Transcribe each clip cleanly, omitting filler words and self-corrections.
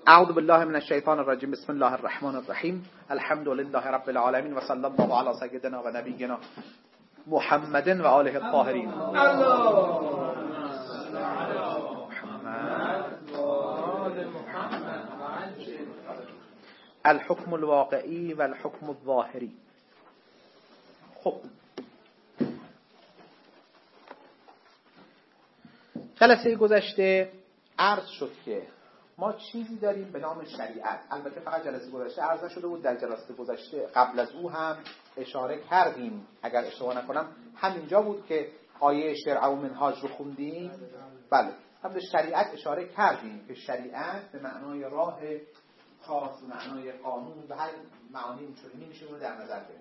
اعوذ بالله من الشیطان الرجیم. بسم الله الرحمن الرحیم. الحمد لله رب العالمین و صلی الله علی سیدنا و نبینا محمد و آله الطاهرین. الحکم الواقعی و الحکم الظاهری. خب جلسه گذشته عرض شد که ما چیزی داریم به نام شریعت. البته فقط جلسه گذشته عرض نشده بود، در جلسه گذشته قبل از او هم اشاره کردیم، اگر اشتباه نکنم همینجا بود که آیه شرع و منهاج رو خوندیم. بله، هم به شریعت اشاره کردیم که شریعت به معنای راه خاص، به معنای قانون و هر معانی اینطوری میشه رو در نظر بگیریم.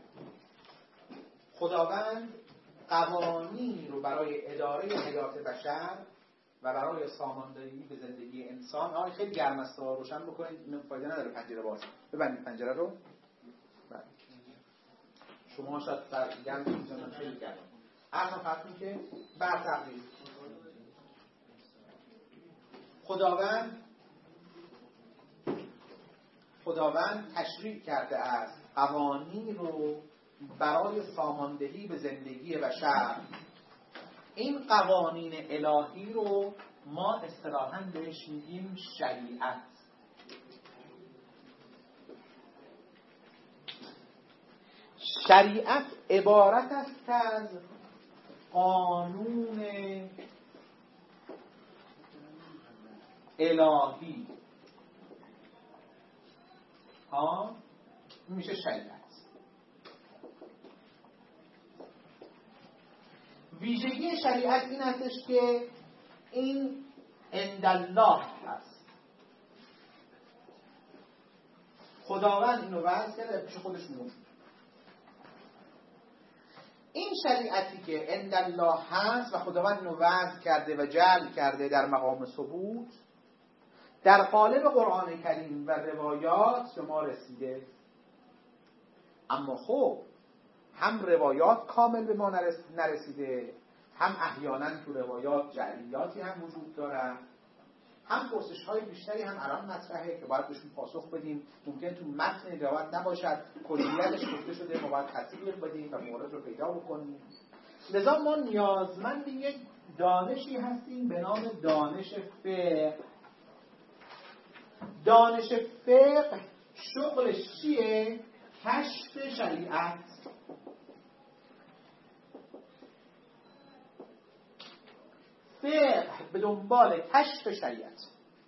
خداوند قوانینی رو برای اداره حیات بشر و برای ساماندهی به زندگی انسان. خیلی گرم است، روشن بکنید، فایده نداره پنجره باز. ببندید پنجره رو. بله. شما شاید گرم می‌زنن، خیلی گرم. اصلا فرض که بر تقدیر خداوند تشریع کرده است قوانین رو برای ساماندهی به زندگی بشر. این قوانین الهی رو ما اصطلاحاً بهش میگیم شریعت. شریعت عبارت است از قانون الهی. میشه شریعت. ویژگی شریعت این هستش که این عندالله هست. خداوند اینو وضع کرده، پیش خودش موجود. این شریعتی که عندالله هست و خداوند اینو وضع کرده و جعل کرده در مقام ثبوت، در قالب قرآن کریم و روایات به ما رسیده. اما خب هم روایات کامل به ما نرسیده، هم احیانا تو روایات جعلیاتی هم وجود دارن، هم پرسش‌های بیشتری هم الان مطرحه که باید بهشون پاسخ بدیم. ممکن تو متن روایت نباشد، کلیتش گفته شده، ما باید تطبیق بدیم و مورد رو پیدا بکنیم. لذا ما نیازمند یک دانشی هستیم به نام دانش فقه. دانش فقه شغلش چیه؟ کشف شریعت. فقه به دنبال کشف شریعت.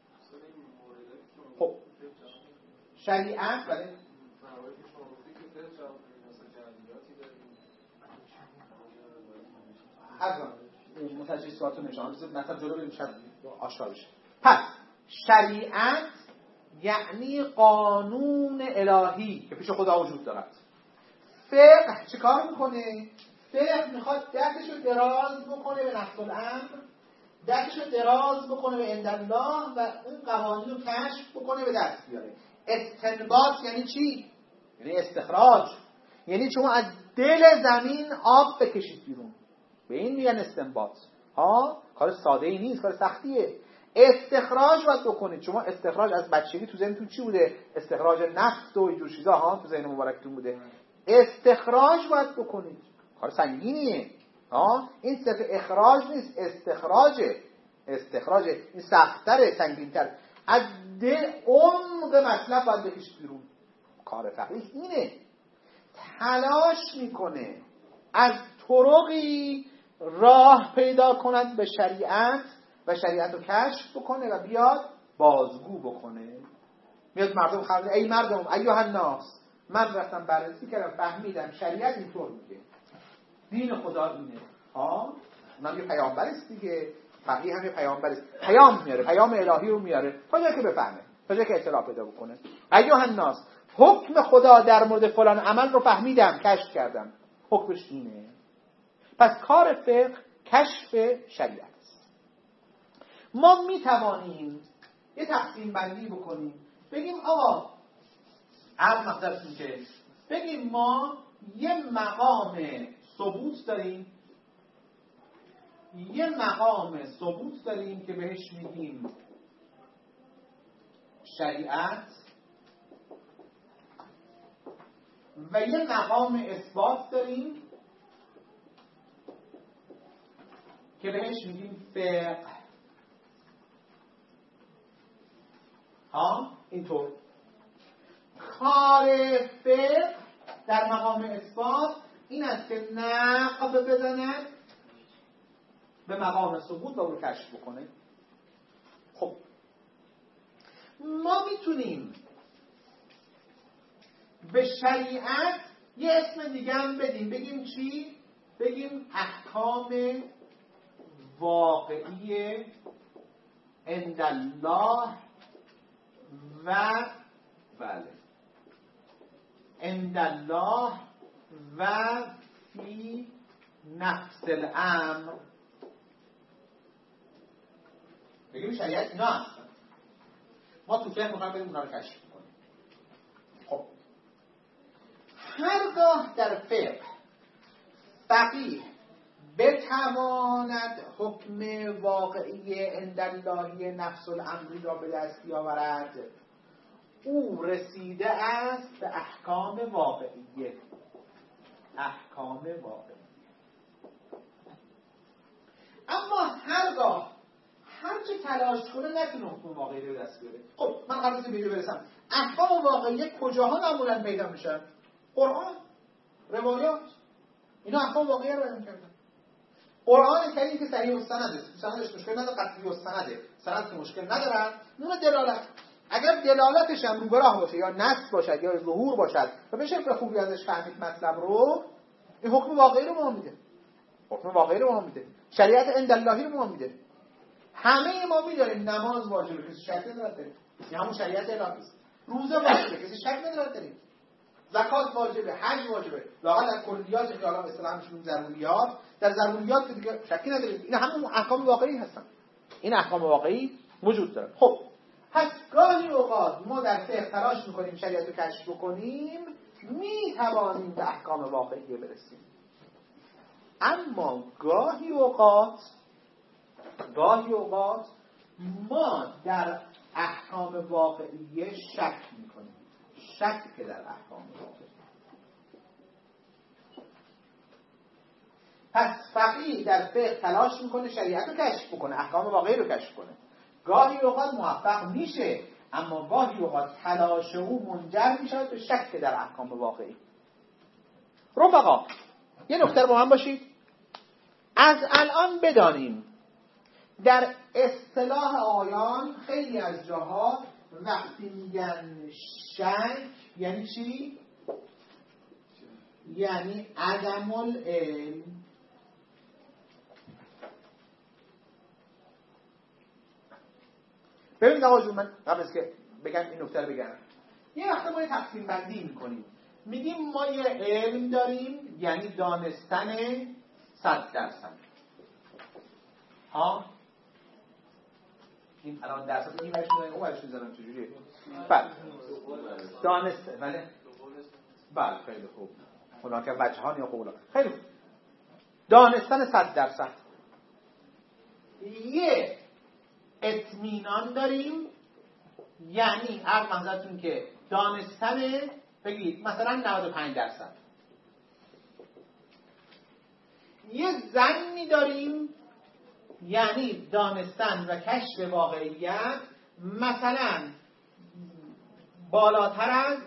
خب شریعت برای ازم متجساتو نشان مثلا جلو بریم شد آشکار بشه. پس شریعت یعنی قانون الهی که پیش خدا وجود دارد. فقه چه کار میکنه؟ فقه میخواد دستش رو دراز بکنه به نفس الامر، دستش رو دراز بکنه به عندالله و اون قوانین رو کشف بکنه به دست بیاره. استنباط یعنی چی؟ یعنی استخراج. یعنی شما از دل زمین آب بکشید بیرون، به این میگن استنباط. کار ساده ای نیست، کار سختیه. استخراج باید بکنید. شما استخراج از بچگی تو ذهنتون چی بوده؟ استخراج نفت و اینجور چیزا تو ذهن مبارکتون بوده. استخراج باید بکنید، کار سنگینیه. این صرف اخراج نیست، استخراجه. این سخت‌تره، سنگین‌تره. از دل عمق مطلب باید بکشید بیرون. کار فقیه اینه. تلاش میکنه از طرقی راه پیدا کند به شریعت و شریعت رو کشف بکنه و بیاد بازگو بکنه. میاد مردم خبر، ای مردم، ایها الناس، من رفتم بررسی کردم فهمیدم شریعت اینطور میگه، دین خدا اینه. اونم یه پیامبر است دیگه، فقیه هم یه پیامبر است، پیام میاره، پیام الهی رو میاره تا جایی که بفهمه، تا جایی که اطلاع پیدا بکنه. ایها الناس، حکم خدا در مورد فلان عمل رو فهمیدم، کشف کردم، حکمش اینه. پس کار فقه کشف شریعت است. ما میتوانیم یه تقسیم بندی بکنیم، بگیم آقا عرض مقدرتون که بگیم ما یه مقام ثبوت داریم، که بهش میگیم شریعت و یه مقام اثبات داریم که بهش میگیم فقه. اینطور کار فقه در مقام اثبات این است که نقب بزند به مقام ثبوت و رو کشف بکنه. خب ما میتونیم به شریعت یه اسم دیگه هم بدیم، بگیم چی؟ بگیم احکام واقعی عند الله و عند الله و فی نفس الامر. بگیم شریعت اینا هستن، ما تو فقه میخوایم بریم اونا رو کشف کنیم. خب هرگاه در فقه فقیه بتواند حکم واقعی عند الله نفس الامری را به دست بیاورد، او رسیده است به احکام واقعیه. احکام واقعیه. اما هرگاه هرچه تلاش کنه نتونه حکم واقعی رو به دست بیاره. خب من قبل از اینکه برسم، احکام واقعی کجاها معمولا پیدا میشن؟ قرآن، روایات، اینا احکام واقعی رو بیان کردن. قرآن کریم که صحیح السنده، سندش مشکل نداره، قطعی السنده، سند که مشکل ندارن، نون دلالت. اگر دلالتش هم رو به راه باشه یا نص باشد یا ظهور باشد و بشه به خوبی ازش فهمید مطلب رو، این حکم واقعی رو به ما میده. حکم واقعی رو به ما میده. شریعت عند اللهی رو به ما میده. همه ما میدونیم نماز واجبه، کسی شک نداره داریم، این همون شریعت الهی است. روزه واجبه، کسی شک نداره داریم. زکات واجبه، حج واجبه، لااقل در کلیات که الان اصطلاحاً میشون ضروریات، در ضروریات که دیگه شکی نداریم، این همون احکام واقعی هستن. این احکام واقعی وجود داره. خب پس گاهی اوقات ما در فقه تلاش میکنیم شریعت رو کشف بکنیم، میتوانیم به احکام واقعی برسیم. اما گاهی اوقات ما در احکام واقعی شک میکنیم. شک که در احکام واقعی. پس فقیه در فقه تلاش میکنه شریعت رو کشف بکنه، احکام واقعی رو کشف کنه. گاهی اوقات موفق میشه، اما گاهی اوقات تلاش او منجر میشه به شک در احکام واقعی. رفقا یه نکته با هم باشید. از الان بدانیم در اصطلاح آیان خیلی از جاها وقتی میگن شک یعنی چی؟ یعنی عدم العلم. ببینید آقا جون، من قبل از که بگم این نکته رو بگم، یه وقت ما یه تقسیم بندی میکنیم، میگیم ما یه علم داریم یعنی دانستن 100%. این الان درصد این ورش میذارم اون ورش میذارم چجوریه؟ بله دانسته. بله خیلی خوب. اونا که وجهان یا قولا. خیلی خوب. دانستن 100%. یه اطمینان داریم یعنی عرض منظرتون که دانستن بگید مثلا 95%. یه ظنی داریم یعنی دانستن و کشف واقعیت مثلا بالاتر از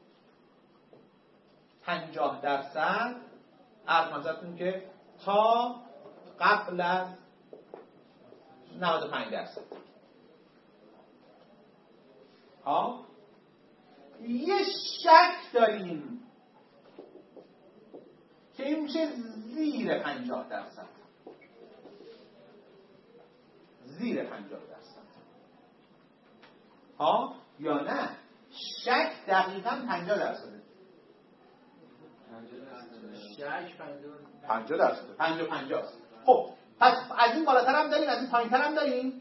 50%. عرض منظرتون که تا قبل از 95%. یه شک داریم که این میشه زیر 50%. زیر 50%. یا نه شک دقیقاً 50%. شک 50%. خب پس از این بالاتر هم داریم، از این پایین‌تر هم داریم.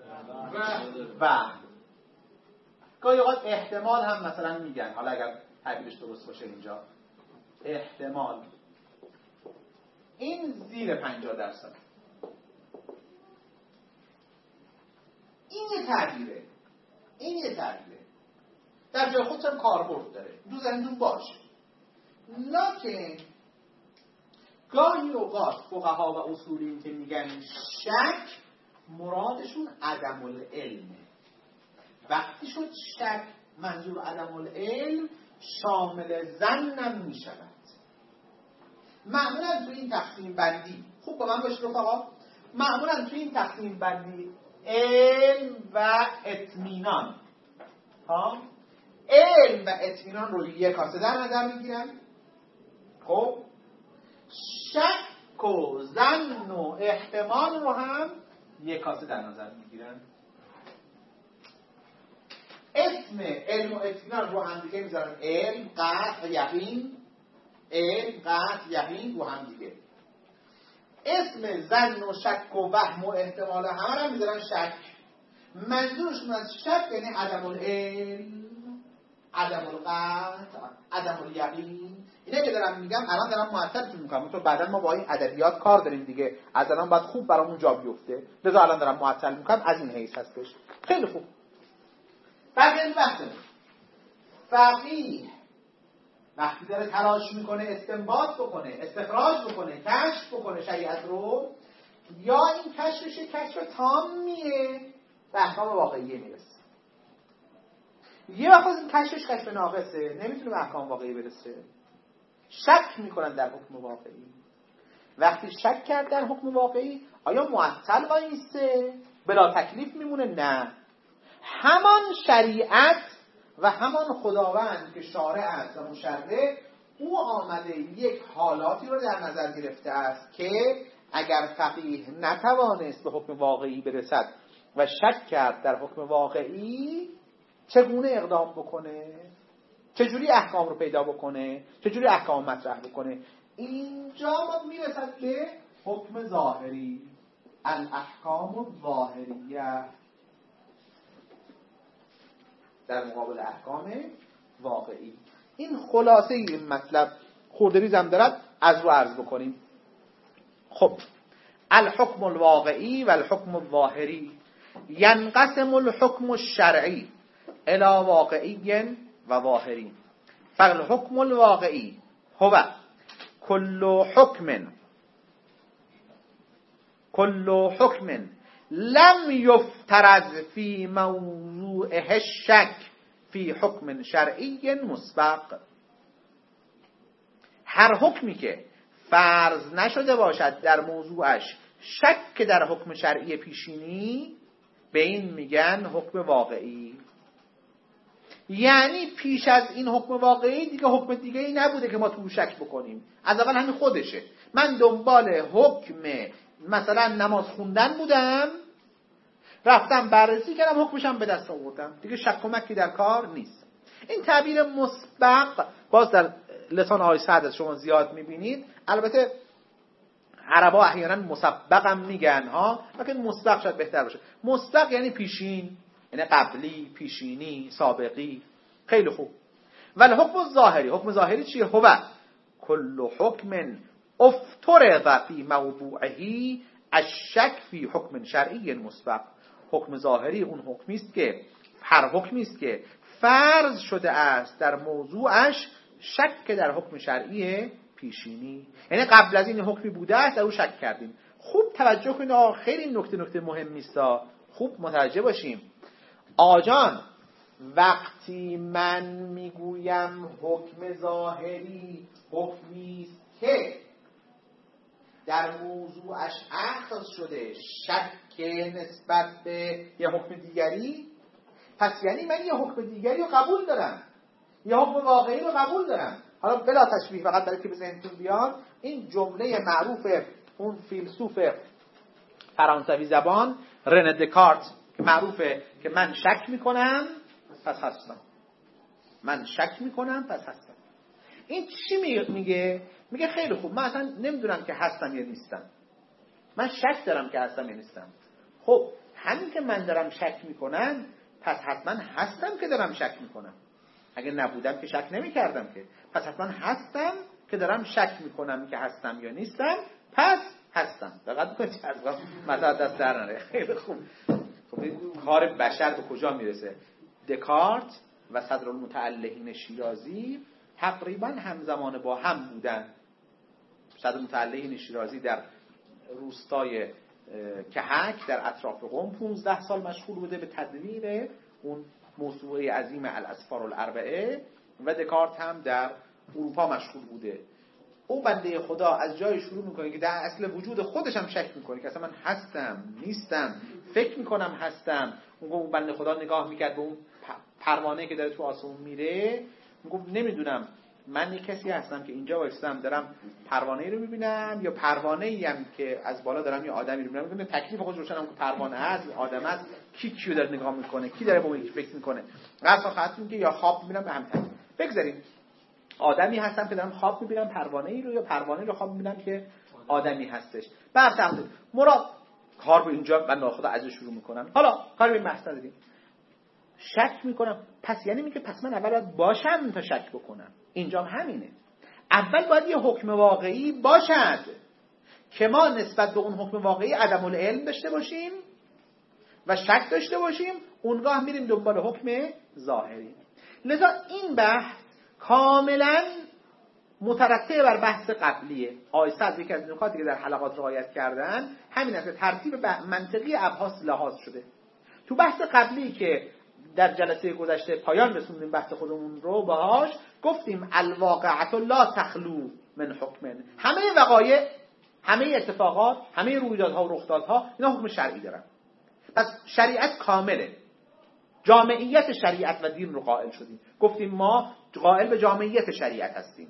و گاهی اوقات احتمال هم مثلا میگن، حالا اگر تعبیرش درست باشه اینجا احتمال، این زیر 50%. این تعبیره. این یه تعبیره، در جای خودش هم کاربرد داره، تو ذهنتون باشه. لکن گاهی اوقات فقها و اصولیین که میگن شک، مرادشون عدم العلمه. وقتی شد شک منظور عدم العلم، شامل ظنم میشود. معمولا تو این تقسیم بندی، خوب با من باشه رفقا، معمولا تو این تقسیم بندی علم و اطمینان، علم و اطمینان رو یک کاسه در نظر میگیرن. خب شک و ظن و احتمال رو هم یک کاسه در نظر میگیرن. اسم علم و اطمینان رو هم دیگه میذارن علم، قطع، یقین. علم، قطع، یقین رو هم دیگه. اسم ظن و شک و وهم و احتمال همه رو میذارن شک. منظورشون از شک یعنی عدم العلم، عدم القطع، عدم الیقین. اینه که دارم میگم، الان دارم معطلتون میکنم، تو بعدا ما با این ادبیات کار داریم دیگه، از الان باید خوب برامون جا بیفته، لذا الان دارم معطل میکنم، از این حیث هستش. خیلی خوب. بعد این فقیه وقتی داره تلاش میکنه استنباط بکنه، استخراج بکنه، کشف بکنه شریعت رو، یا این کشفش کشف تامیه به احکام واقعیه میرسه، یه وقت این کشفش کشف ناقصه، نمیتونه به احکام واقعی برسه. شک میکنن در حکم واقعی. وقتی شک کرد در حکم واقعی، آیا معطل وایسته بلا تکلیف میمونه؟ نه، همان شریعت و همان خداوند که شارع است و مشرع، او آمده یک حالاتی رو در نظر گرفته است که اگر فقیه نتوانست به حکم واقعی برسد و شک کرد در حکم واقعی، چگونه اقدام بکنه، چجوری احکام رو پیدا بکنه، چجوری احکام مطرح بکنه. اینجا ما میرسد به حکم ظاهری، الاحکام الظاهریه، در مقابل احکام واقعی. این خلاصه این مطلب، خورده ریزم دارد، از رو عرض بکنیم. خب الحکم الواقعی و الحکم الظاهری. ینقسم الحکم الشرعی الی واقعی و ظاهری. فالحکم الواقعی هو كل حکم لم یفترض فی موضوعه الشک فی حکم شرعی مسبق. هر حکمی که فرض نشده باشد در موضوعش شک در حکم شرعی پیشینی، به این میگن حکم واقعی. یعنی پیش از این حکم واقعی دیگه حکم دیگه ای نبوده که ما تو شک بکنیم، از اول همین خودشه. من دنبال حکم مثلا نماز خوندن بودم، رفتم بررسی کردم، حکمشم به دست آوردم، دیگه شک و مکی در کار نیست. این تعبیر مسبق باز در لسان آقای سعد از شما زیاد میبینید. البته عربا احیانا مسبق هم میگن لیکن مسبق شاید بهتر باشه. مسبق یعنی پیشین، یعنی قبلی، پیشینی، سابقی. خیلی خوب. ولی حکم الظاهری، حکم ظاهری چیه؟ هو کل حکم افترض فی موضوعه الشک فی حکم شرعی مسبق. حکم ظاهری اون حکمی است که، هر حکمی است که فرض شده است در موضوعش شک در حکم شرعی پیشینی، یعنی قبل از این حکمی بوده است او شک کردیم. خوب توجه کنید، خیلی نکته مهمی است، خوب متوجه باشیم. آقا جان، وقتی من میگویم حکم ظاهری حکمی است که در موضوعش اخذ شده شک نسبت به یه حکم دیگری، پس یعنی من یه حکم دیگری رو قبول دارم، یه حکم واقعی رو قبول دارم. حالا بلا تشبیه، فقط برای که به ذهنتون بیاد، این جمله معروف اون فیلسوف فرانسوی زبان رنه دکارت که معروفه که من شک میکنم پس هستم، من شک میکنم پس هستم. این چی میگه؟ میگه خیلی خوب، من اصلا نمیدونم که هستم یا نیستم، من شک دارم که هستم یا نیستم. خب همین که من دارم شک میکنم، پس حتما هستم که دارم شک میکنم. اگه نبودم که شک نمیکردم که، پس حتما هستم که دارم شک میکنم که هستم یا نیستم، پس هستم. دقت بکنید مثلا دست در نره. خیلی خوب. خب این کار بشر به کجا میرسه؟ دکارت و صدرالمتعلقین شیرازی تقریبا همزمان با هم بودن. صدرالمتعلقین شیرازی در روستای کهک در اطراف قم 15 سال مشغول بوده به تدوین اون موسوعه عظیم الاسفار الاربعه و دکارت هم در اروپا مشغول بوده. او بنده خدا از جای شروع میکنه که در اصل وجود خودش هم شک میکنه که اصلا من هستم نیستم، فکر میکنم هستم. اون بنده خدا نگاه میکرد به اون پروانه که داره تو آسمون میره، میگفت نمیدونم من یک کسی هستم که اینجا وایستم دارم پروانه‌ای رو میبینم یا پروانه‌ای هم که از بالا دارم یه آدمی رو میبینم. میگم تکلیف خودش روشنم که پروانه هست یا آدم است، کی کیو داره نگاه میکنه، کی داره با اون فکر میکنه. قصد خاطر که یا خواب میبینم به هم تن. بگذاریم آدمی هستم که دارم خواب میبینم پروانه‌ای رو یا پروانه‌ای رو خواب میبینم که آدمی هستش. بعد تقدیر مراد کار به اینجا بنده خدا از شروع میکنن. حالا کار به بحث نداریم. شک میکنم پس یعنی میگه پس من اول باید باشم تا شک بکنم. اینجا هم همینه. اول باید یه حکم واقعی باشد که ما نسبت به اون حکم واقعی عدم العلم داشته باشیم و شک داشته باشیم، اونگاه میریم دنبال حکم ظاهری. لذا این بحث کاملا مترتب بر بحث قبلیه. آیسته از یکی از نکاتی که در حلقات رعایت کردن همین است که ترتیب منطقی ابحاث لحاظ شده. تو بحث قبلی که در جلسه گذشته پایان رسوندیم بحث خودمون رو باهاش گفتیم الواقعة لا تخلو من حکم. همه وقایع، همه اتفاقات، همه رویدادها و رخدادها اینا حکم شرعی دارن. پس شریعت کامله. جامعیت شریعت و دین رو قائل شدیم. گفتیم ما قائل به جامعیت شریعت هستیم.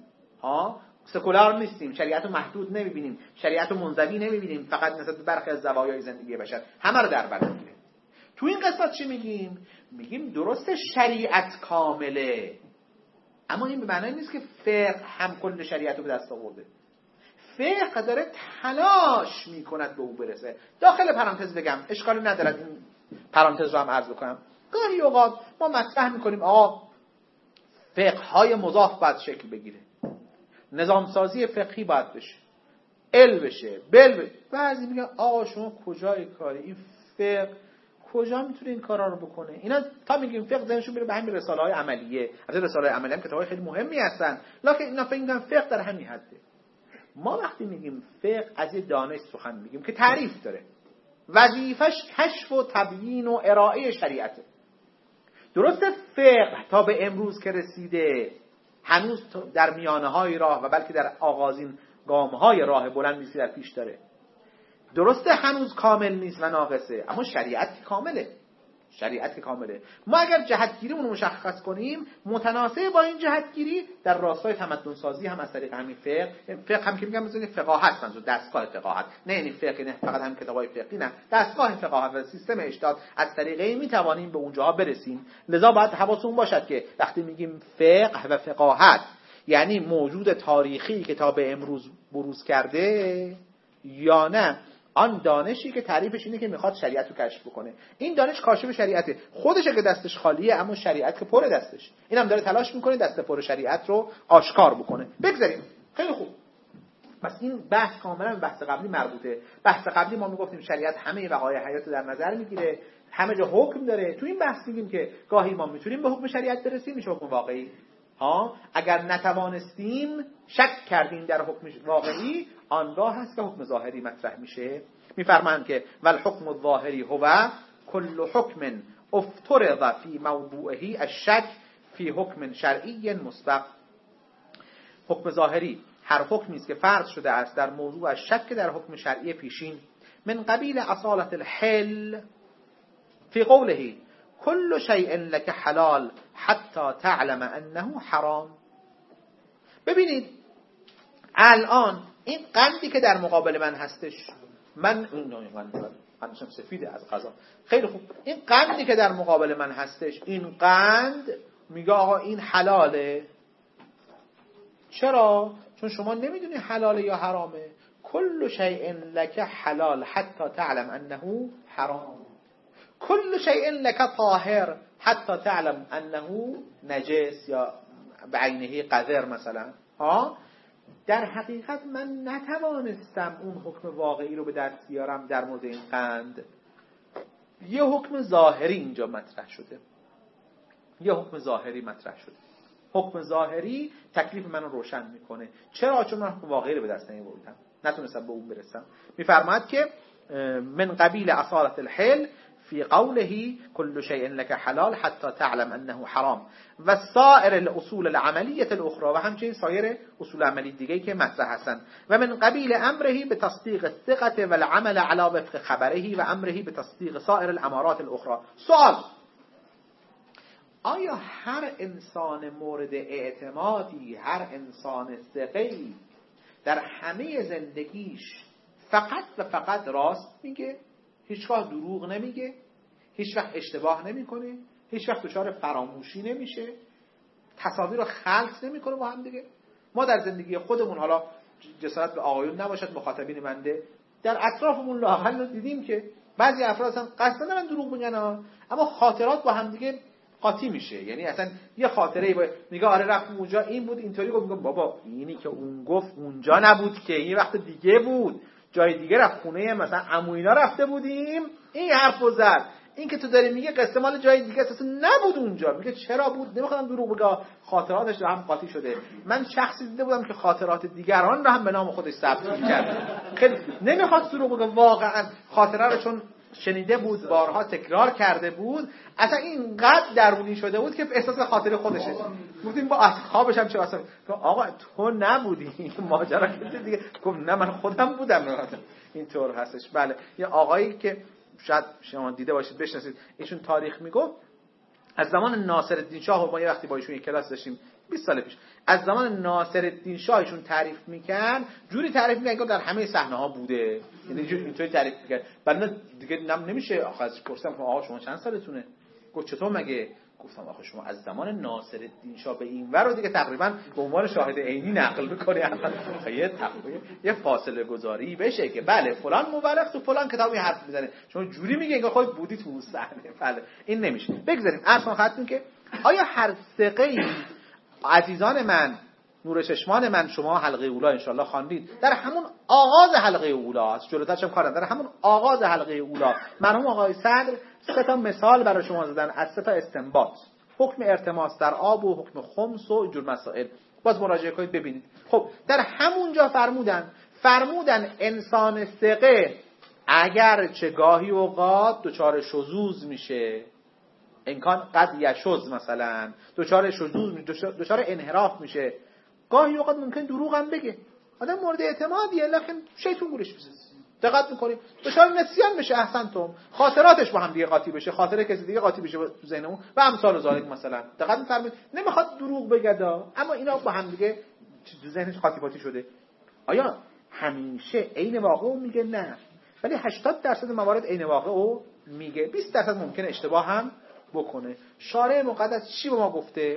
سکولار نیستیم، شریعت رو محدود نمیبینیم، شریعت رو منزوی نمیبینیم فقط نسبت به برخی از زوایای زندگی بشر، همه رو در بر میگیریم. تو این قسمت چی میگیم؟ میگیم درسته شریعت کامله، اما این به معنی نیست که فقه هم کل شریعت رو به دست آورده. فقه داره تلاش میکند به او برسه. داخل پرانتز بگم اشکالی ندارد این پرانتز رو هم عرض بکنم. گاهی اوقات ما مطرح میکنیم آقا فقه های مضاف باید شکل بگیره، نظام سازی فقهی باید بشه، بشه بشه. بعضی میگن آقا شما کجای کاری این فقه کجا میتونه این کارا رو بکنه؟ اینا تا میگیم فقه ذهنشون میره به همین رساله های عملیه. از رساله های عملیه هم کتابای خیلی مهمی هستن، لکن اینا فکر میکنن فقه در همین حده. ما وقتی میگیم فقه از یه دانش سخن میگیم که تعریف داره، وظیفش کشف و تبیین و ارائه شریعته. درسته فقه تا به امروز که رسیده هنوز در میانه های راه و بلکه در آغازین گام های راه بلندی در پیش داره. درسته هنوز کامل نیست و ناقصه، اما شریعت که کامله. شریعت که کامله. ما اگر جهتگیریمون رو مشخص کنیم متناسب با این جهتگیری در راستای تمدن سازی هم از طریق همین فقه هم که میگم مثلا فقاهت، منظور دستگاه فقاهت، نه یعنی فقه نه فقط هم کتابای فقهی، نه دستگاه فقاهت و سیستم اجتهاد، از طریقی میتوانیم به اونجاها برسیم. لذا باید حواستون باشد که وقتی میگیم فقه و فقاهت یعنی موجود تاریخی که تا به امروز بروز کرده یا نه آن دانشی که تعریفش اینه که میخواد شریعت رو کشف بکنه. این دانش کاشف شریعته، خودش که دستش خالیه اما شریعت که پر دستش. اینم داره تلاش میکنه دست پر شریعت رو آشکار بکنه. بگذاریم خیلی خوب. پس این بحث کاملا به بحث قبلی مربوطه. بحث قبلی ما میگفتیم شریعت همه وقایع حیات رو در نظر میگیره، همه جا حکم داره. تو این بحث میگیم که گاهی ما میتونیم به حکم شریعت برسیم، میشه حکم واقعی. اگر نتوانستیم شک کردیم در حکم واقعی، آنگاه هست که حکم ظاهری مطرح میشه. میفرمایند که والحکم الظاهری هو کل حکم افترض فی موضوعه الشک فی حکم شرعی مسبق. حکم ظاهری هر حکمی است که فرض شده است در موضوع شک در حکم شرعی پیشین، من قبیل اصالت الحل فی قوله کل شیء لک حلال حتی تعلم انه حرام. ببینید الان این قندی که در مقابل من هستش، من قندشم سفیده از قضا، خیلی خوب، این قندی که در مقابل من هستش، این قند میگه آقا این حلاله. چرا؟ چون شما نمیدونی حلاله یا حرامه. کل شیء لک حلال حتی تعلم انه حرام، کل شیء لک طاهر حتی تعلم انه نجس یا بعینه قذر مثلا. در حقیقت من نتوانستم اون حکم واقعی رو به دست بیارم در مورد این قند. یه حکم ظاهری اینجا مطرح شده. یه حکم ظاهری مطرح شده. حکم ظاهری تکلیف منو روشن میکنه. چرا؟ چون من حکم واقعی رو به دست نمی‌آوردم، نتونستم به اون برسم. میفرماد که من قبیل اصالت الحل فی قوله كل شيء لك حلال حتى تعلم انه حرام و سایر الاصول العملیه الاخرى و همچنین سایر اصول عملی دیگه‌ای که مطرح هستند و من قبیل امره به تصدیق الثقه و العمل على وفق خبره و امره به تصدیق سایر الامارات الاخرى. سوال: آیا هر انسان مورد اعتمادی، هر انسان ثقه‌ای در همه زندگیش فقط و فقط راست میگه؟ هیچگاه دروغ نمیگه؟ هیچ وقت اشتباه نمیکنه؟ هیچ وقت دچار فراموشی نمیشه؟ تصاویر رو خلط نمیکنه با هم دیگه؟ ما در زندگی خودمون، حالا جسارت به آقایون نباشد مخاطبین منده، در اطرافمون لااقل دیدیم که بعضی افراد اصلا قصدا دارن دروغ میگن اما خاطرات با هم دیگه قاطی میشه. یعنی اصلا یه خاطره میگه آره رفتم اونجا این بود اینطوری گفت، میگم بابا اینی که اون گفت اونجا نبود که، یه وقت دیگه بود، جای دیگه رفت، خونه مثلا عموینا رفته بودیم این حرفو زد. این که تو داری میگه قصه مال جای دیگه اساسا نبود اونجا. میگه چرا بود؟ نمیخوام دروغ بگم، خاطراتش رو هم قاطی شده. من شخصی دیده بودم که خاطرات دیگران رو هم به نام خودش ثبت می‌کرد. خیلی نمیخواد دروغ بگه، واقعا خاطره رو چون شنیده بود، بارها تکرار کرده بود، اصلا اینقدر درونی شده بود که احساس خاطره خودشه. گفتیم با خوابش هم چه واسه آقا تو نبودی ماجرا که دیگه. گفت نه من خودم بودم. اینطور هستش. بله، یه آقایی که شاید شما دیده باشید بشناسید، ایشون تاریخ میگفت از زمان ناصرالدین شاه، ما یه وقتی با ایشون یک کلاس داشتیم 20 سال پیش، از زمان ناصرالدین شاه ایشون تعریف میکرد، جوری تعریف میکرد که در همه صحنه ها بوده. یعنی اینطوری تعریف میکرد. بعد دیگه نمیشه آخه ازش پرسیدم آقا شما چند سالتونه؟ گفت چطور مگه؟ گفتم آخه شما از زمان ناصرالدین شاه به این ور رو دیگه تقریبا به عنوان شاهد عینی نقل می‌کنی. یه فاصله گذاری بشه که بله فلان مورخ تو فلان کتابی حرف میزنه، شما جوری میگه انگار خودت بودی تو اون صحنه. بله این نمیشه. بگذاریم اصلا خاطرتون که آیا هر ثقه‌ای، عزیزان من، نور چشمان من، شما حلقه اولا ان شاءالله خواندید، در همون آغاز حلقه اولا است، جلوترش هم کار نداره، همون آغاز حلقه اولا مرحوم آقای صدر 3 مثال برای شما زدن از 3 استنباط: حکم ارتماس در آب و حکم خمس و اینجور مسائل. باز مراجعه کنید ببینید. خب در همونجا فرمودن انسان ثقه اگر چه گاهی اوقات دچار شذوذ میشه، امکان قد یشذ، مثلا دچار شذوذ، دچار انحراف میشه، گاهی اوقات ممکن دروغ هم بگه، آدم مورد اعتمادیه لکن شیطون گورش میزنه. دقت میکنید دچار نسیان بشه، احسنتم، خاطراتش با هم دیگه قاطی بشه، خاطره کسی دیگه قاطی بشه تو ذهنمون و امثال ذالک. مثلا دقت می‌فرمایید نمیخواد دروغ بگه اما اینا با هم دیگه تو ذهنش قاطی پاتی شده. آیا همیشه عین واقعو میگه؟ نه، ولی 80% موارد عین واقعو میگه، 20% ممکنه اشتباه هم بکنه. شارع مقدس چی به ما گفته؟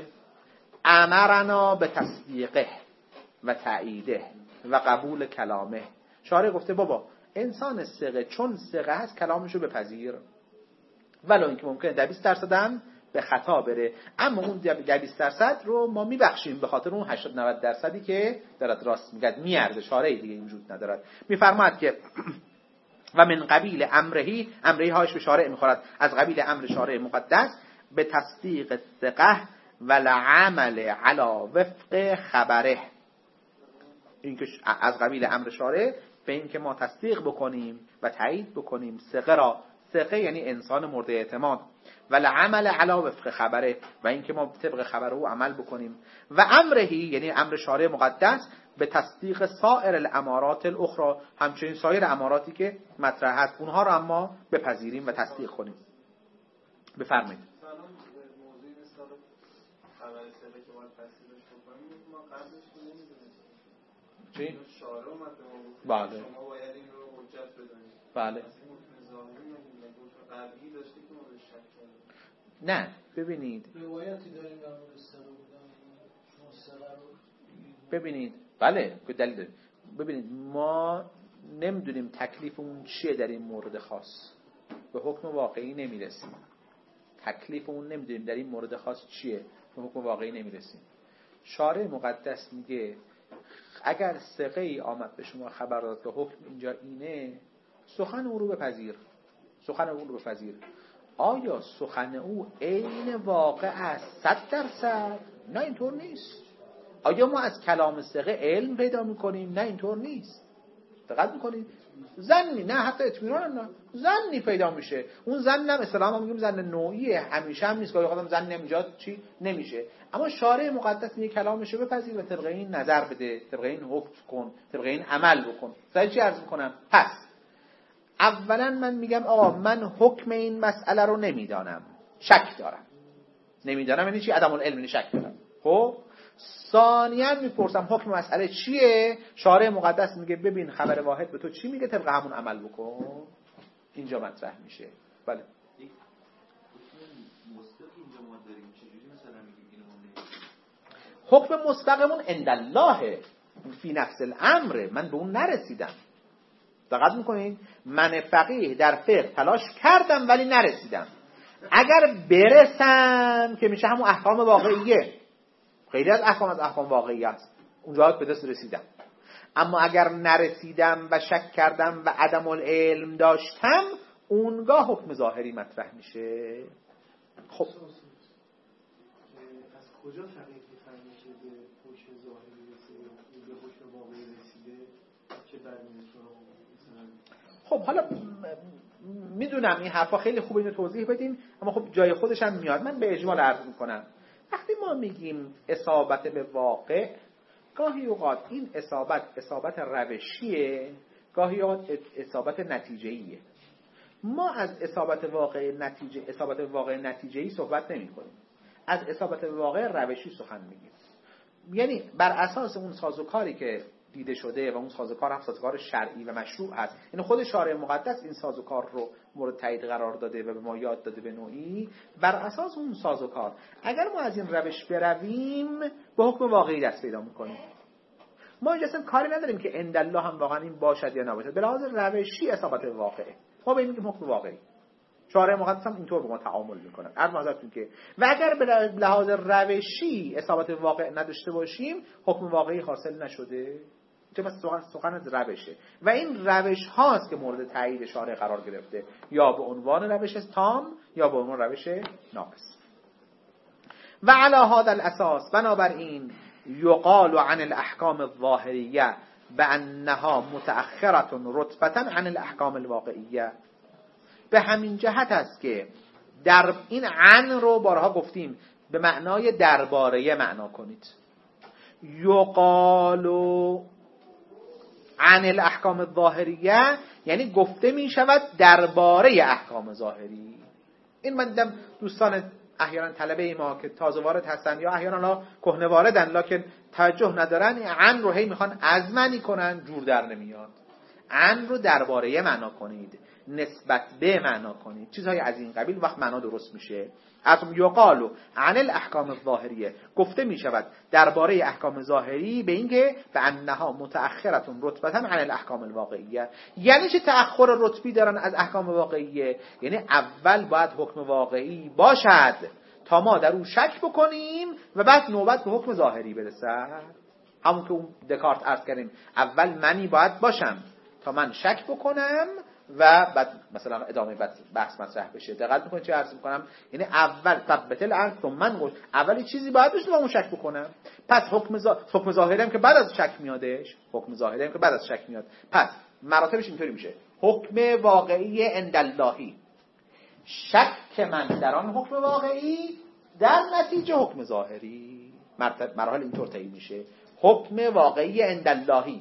امرنا به تصدیقه و تأییده و قبول کلامه. شارع گفته بابا انسان ثقه چون ثقه هست کلامشو بپذیر، ولو اینکه ممکنه در 20% هم به خطا بره، اما اون در 20% رو ما میبخشیم به خاطر اون 80-90% که دارد راست میگه، میارزه. شارع دیگه وجود ندارد. میفرماد که و من قبیل امرهی هاش به شارع میخورد، از قبیل امر شارع مقدس به تصدیق ثقه و العمل علی وفق خبره. این که از قبیل امر شارع به این که ما تصدیق بکنیم و تایید بکنیم ثقه را، ثقه یعنی انسان مورد اعتماد، و العمل علی وفق خبره و این که ما طبق خبر او عمل بکنیم، و امرهی یعنی امر شارع مقدس به تصدیق سایر الامارات الاخرى، همچنین سایر اماراتی که مطرح هست اونها رو اما بپذیریم و تصدیق کنیم. بفرمایید. چی؟ بله. شما باید این رو حجت بدونید. بله. نه ببینید. روایتی داریم در مورد سر بودن. شما سر رو ببینید. بله، دلیل داریم. ببینید ما نمیدونیم تکلیف اون چیه در این مورد خاص. به حکم واقعی نمیرسیم. تکلیف اون نمیدونیم در این مورد خاص چیه. به حکم واقعی نمیرسیم. شارع مقدس میگه اگر ثقه ای آمد به شما خبر داد که حکم اینجا اینه، سخن او رو بپذیر. آیا سخن او عین واقع است 100%؟ نه اینطور نیست. آیا ما از کلام ثقه علم پیدا میکنیم؟ نه اینطور نیست. دقت میکنید؟ ظنی، نه حتی اطمینان، نه ظنی پیدا میشه. اون ظن هم اصطلاحا ما میگیم ظن نوعیه، همیشه هم نیست که خودم ظن نمیجاد چی نمیشه. اما شارع مقدس میگه کلامشو بپذیر و طبق این نظر بده، طبق این حکم کن، طبق این عمل بکن. صحیح چی عرض میکنم؟ پس اولا من میگم آقا من حکم این مسئله رو نمیدانم، شک دارم. نمیدانم یعنی چی؟ عدم العلم، یعنی شک دارم. خب ثانیاً میپرسم حکم مسئله چیه؟ شارع مقدس میگه ببین خبر واحد به تو چی میگه، طبق همون عمل بکن. اینجا مطرح میشه. بله. حکم مسبقمون عند الله فی نفس الامر، من به اون نرسیدم. دقت میکنین؟ من فقیه در فقه تلاش کردم ولی نرسیدم. اگر برسم که میشه همون احکام واقعیه. خیلی از احکام واقعی است، اونجا به دست رسیدم. اما اگر نرسیدم و شک کردم و عدم العلم داشتم، اونگاه حکم ظاهری مطرح میشه. خب از کجا فقیه میفهمه که به حکم ظاهری رسیده، به حکم واقعی رسیده که بعد خب حالا میدونم این حرفا خیلی خوبه اینو توضیح بدیم، اما خب جای خودش هم میاد. من به اجمال عرض میکنم. وقتی ما میگیم اصابت به واقع، گاهی اوقات این اصابت روشیه، گاهی اوقات اصابت نتیجه‌ایه. ما از اصابت واقع نتیجه‌ای صحبت نمی‌کنیم. از اصابت واقع روشی سخن میگیم. یعنی بر اساس اون سازوکاری که دیده شده و اون سازوکار هم سازوکار شرعی و مشروع هست، یعنی خود شارع مقدس این سازوکار رو مورد تایید قرار داده و به ما یاد داده به نوعی. بر اساس اون سازوکار اگر ما از این روش برویم به حکم واقعی دست پیدا میکنیم. ما اینجا اصلا کاری نداریم که عند الله هم واقعا این باشد یا نباشد. به لحاظ روشی اصابت واقعه، ما به این میگیم حکم واقعی. شارع مقدس هم اینطور با ما تعامل میکنن. عرض حضرتتون که و اگر به لحاظ روشی اصابت واقع نداشته باشیم، حکم واقعی حاصل نشده. چه بس سخن از روشه و این روش هاست که مورد تایید شارع قرار گرفته، یا به عنوان روش تام یا به عنوان روش ناقص. و علی هذا الاساس، بنابراین یقال عن الاحکام الظاهریه بانها متأخرة رتبة عن الاحکام الواقعیه. به همین جهت است که در این عن رو بارها گفتیم به معنای درباره معنا کنید. یقال عن الاحکام الظاهریه یعنی گفته می شود درباره احکام ظاهری. این من دیدم دوستان احیانا طلبه ما که تازه وارد هستن یا احیانا کهنه واردن لکن توجه ندارن، عن رو هی میخوان از معنی کنن، جور در نمیاد. عن رو درباره معنا کنید، نسبت به معنا کنید، چیزهای از این قبیل، وقت معنا درست میشه. اتم یقالو عن الاحکام الظاهریه، گفته می شود درباره احکام ظاهری به اینکه به انها متأخرة رتبة عن الاحکام الواقعیه. یعنی چه تأخر رتبی دارن از احکام واقعیه؟ یعنی اول باید حکم واقعی باشد تا ما در اون شک بکنیم و بعد نوبت به حکم ظاهری برسه. همون که اون دکارت عرض کردیم، اول منی باید باشم تا من شک بکنم و بعد مثلا ادامه بحث مطرح بشه. دقت میکنید چه عرض میکنم؟ یعنی اول ثبت الامر ثم من گفت اولی چیزی باید بشه تا اون شک بکنم. پس حکم ظاهری هم که بعد از شک میادش، حکم ظاهری هم که بعد از شک میاد. پس مراتبش اینطوری میشه: حکم واقعی عند اللهی، شک من در آن حکم واقعی، در نتیجه حکم ظاهری. مراحل اینطور طی میشه: حکم واقعی عند اللهی،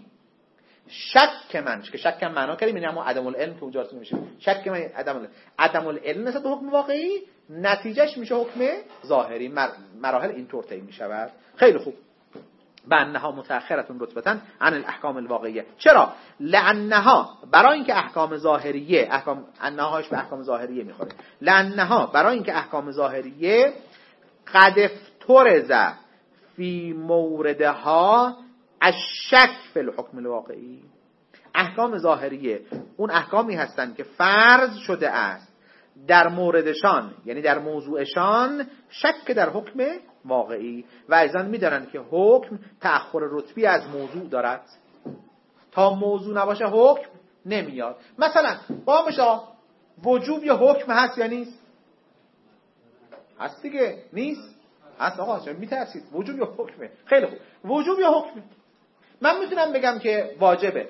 شک من که شک معنا کردیم یعنی همون عدم العلم که اونجا میشه. شک من عدم العلم نسبت به حکم واقعی، نتیجهش میشه حکم ظاهری. مراحل اینطور طی میشود. خیلی خوب. بانها متأخرة رتبة عن الاحکام الواقعیه. چرا؟ لانها، برای اینکه احکام ظاهریه، احکام انهاش به احکام ظاهریه میخوره. لانها، برای اینکه احکام ظاهریه قد افترض فی موردها الشک فی الحکم الواقعی، احکام ظاهریه اون احکامی هستند که فرض شده است در موردشان، یعنی در موضوعشان، شک در حکم واقعی. و ایضا میدانند که حکم تأخر رتبی از موضوع دارد، تا موضوع نباشه حکم نمیاد. مثلا با وجوب یا حکم هست یا نیست؟ هست دیگه. نیست؟ هست آقا. چرا میترسید؟ وجوب یا حکمه؟ خیلی خوب. وجوب یا حکمه؟ من میتونم بگم که واجبه.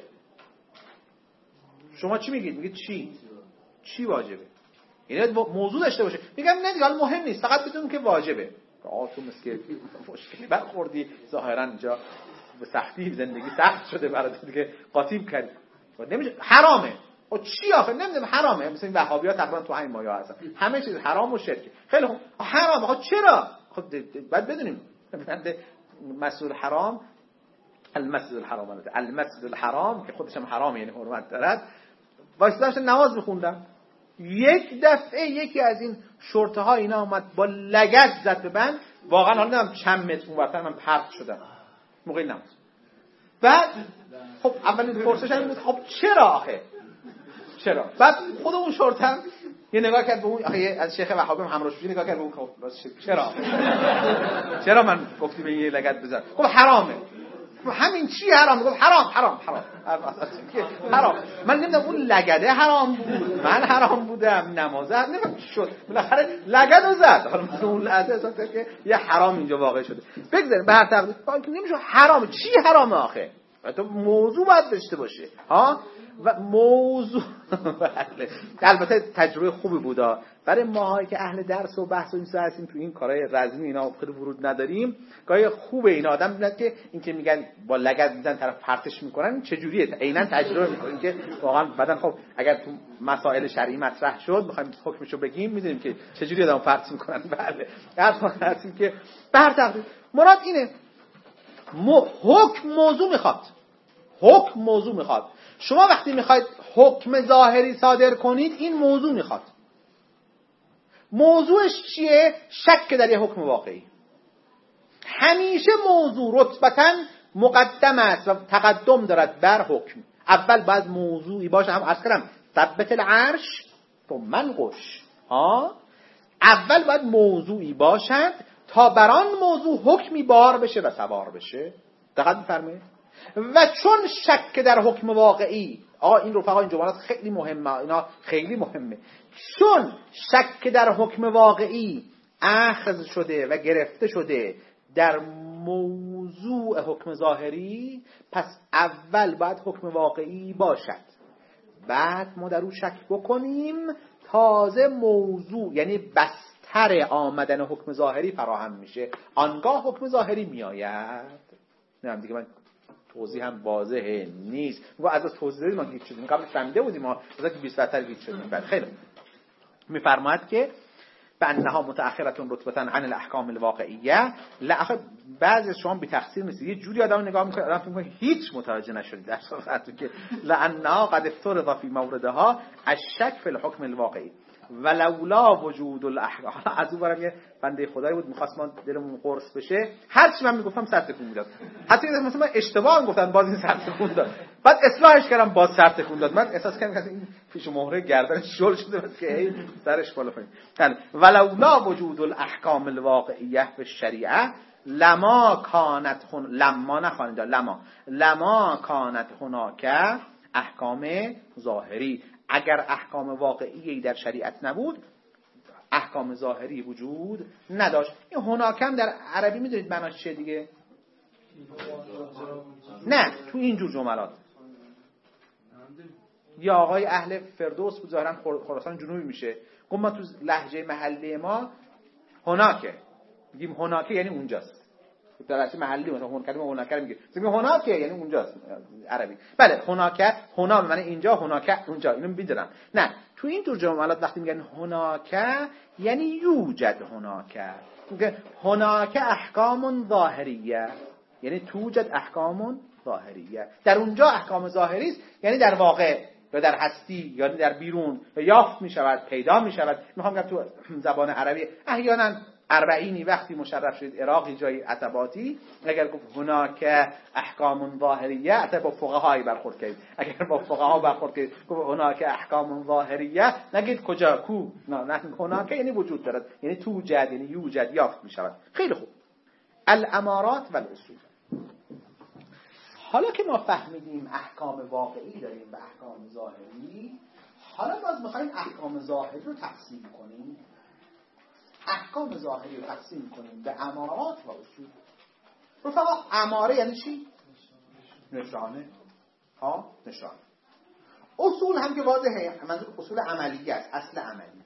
شما چی میگید؟ میگید چی واجبه؟ یعنی موضوع داشته باشه. میگم نه دیگه، حالا مهم نیست، فقط بدون که واجبه. تو مسکین مشکلی برخوردی ظاهرا اینجا به سختی زندگی سخت شده برات دیگه، قاطیم کردی. نمیشه حرامه. او چی آخه نمیدونم حرامه. مثلا این وهابی‌ها تقریبا تو همین مایه هستن. همه چیز حرام و شرک. خیلی خوب. حرام. آخه چرا؟ خب بعد بدونیم. مسئول حرام المسجد الحرام که خودش هم حرامه، یعنی حرمت دارد. واسه نماز می‌خوندم. یک دفعه یکی از این شرطه ها اینا اومد با لگد زد به بند. واقعا حالا نمیدونم چند متر اونورتر من پرت شدم موقع نماز. بعد خب اولین پرسش این بود خب چرا آخه؟ چرا؟ بعد خود اون شرطه یه نگاه کرد به اون، آخه از شیخ وهابی هم همراهش بود، نگاه کرد به اون خب چرا؟ چرا من گفتی به یه لگد بزن؟ خب حرامه. همین چی حرام؟ گفت حرام. حرام. من نمیدونم اون لگده حرام بود، من حرام بودم، نمازه نمیدونم چی شد، بالاخره لگدو زد. حالا مثلا اون لحظه احساس کرد که یه حرام اینجا واقع شده. بگذاریم به هر تقدیر نمیشه حرام. چی حرامه آخه؟ تو موضوع باید داشته باشه ها. و موضوع البته تجربه خوبی بودا برای ماهایی که اهل درس و بحث و این هستیم، تو این کارهای رزمی اینا خیلی ورود نداریم. گاهی خوبه این آدم ببینه که این که میگن با لگد میزنن طرف پرتش میکنن چه جوریه، عیناً تجربه میکنیم که واقعا بعدن خب اگر تو مسائل شرعی مطرح شد میخوایم حکمشو بگیم میدونیم که چه جوری آدم پرت میکنن. بله حتما هستیم که به هر تقدیر مراد اینه حکم موضوع میخواد. شما وقتی میخواید حکم ظاهری صادر کنید این موضوع میخواد. موضوعش چیه؟ شک در یه حکم واقعی. همیشه موضوع رتبتاً مقدم است و تقدم دارد بر حکم. اول باید موضوعی باشه، هم عرض کردم ثبت العرش ثم الغش. اول باید موضوعی باشد تا بر آن موضوع حکمی بار بشه و سوار بشه. دقت بفرمایید. و چون شک در حکم واقعی، این رفقا این جملات خیلی مهمه، اینا خیلی مهمه. چون شک در حکم واقعی اخذ شده و گرفته شده در موضوع حکم ظاهری، پس اول باید حکم واقعی باشد، بعد ما در او شک بکنیم، تازه موضوع یعنی بستر آمدن حکم ظاهری فراهم میشه، آنگاه حکم ظاهری میآید. نه دیگه من توضیح هم واضحه نیست. ما از توضیح دادیم ما گیج شدیم، قبل فهمیده بودیم ما از 20 برتر گیج شدیم. بعد خیلی میفرماید که بانها متأخرتون رتبتاً عن الاحکام الواقعیه. لا بعضی از شما بی تقصیر نیست، یه جوری آدم نگاه میکنه آدم فکر میکنه هیچ متوجه نشدید در صورتی که لانها قد افترض فی موردها الشک فی الحکم الواقعی ولولا وجود الاحکام. از اون برم یه بنده خدایی بود می‌خواست ما دلمون قرص بشه، هر چی من میگفتم سر تکون میداد. حتی مثلا من اشتباه میگفتم باز این سر تکون داد، بعد اصلاحش کردم باز سر تکون داد. من احساس کردم که این فیش و مهره گردنش شل شده بود که سرش بالا پایین. ولولا وجود الاحکام الواقعیه فی الشریعه لما کانت هناک احکام ظاهری. اگر احکام واقعی در شریعت نبود احکام ظاهری وجود نداشت. این هناکم در عربی میدونید معناش چیه دیگه؟ نه تو اینجور جملات یا آقای اهل فردوس بود ظاهرا خراسان جنوبی میشه، گفت ما تو لهجه محلی ما هناکه میگیم هناکه یعنی اونجاست. در لهجه محلی مثلا کلمه هناکه میگه میگیم هناکه یعنی اونجاست عربی. بله هناکه هنا به معنی اینجا، هناکه اونجا، اینو میدونم. نه تو این جور جملات وقتی میگن هناکه یعنی یوجد هناکه، میگه هناکه احکام ظاهریه یعنی توجد احکام ظاهریه، در اونجا احکام ظاهری است یعنی در واقع یا در هستی یا در بیرون یافت میشود، پیدا میشود. میخوام بگم تو زبان عربی احیانا اربعینی وقتی مشرف شد عراقی جای عتباتی اگر گفت هناک احکام ظاهریه حتی با فقهای برخورد کرد، اگر با فقها برخورد کرد گفت هناک احکام ظاهریه نگید کجا کو، نه هناک یعنی وجود دارد یعنی توجد یعنی یوجد یافت میشود. خیلی خوب. الامارات و الاصول. حالا که ما فهمیدیم احکام واقعی داریم و احکام ظاهری، حالا باز می‌خوایم احکام ظاهری رو تقسیم کنیم. احکام ظاهری رو تقسیم کنیم به امارات و اصول. رفقا اماره یعنی چی؟ نشانه. نشانه. اصول هم که واضحه، منظور اصول عملیه است، اصل عملی.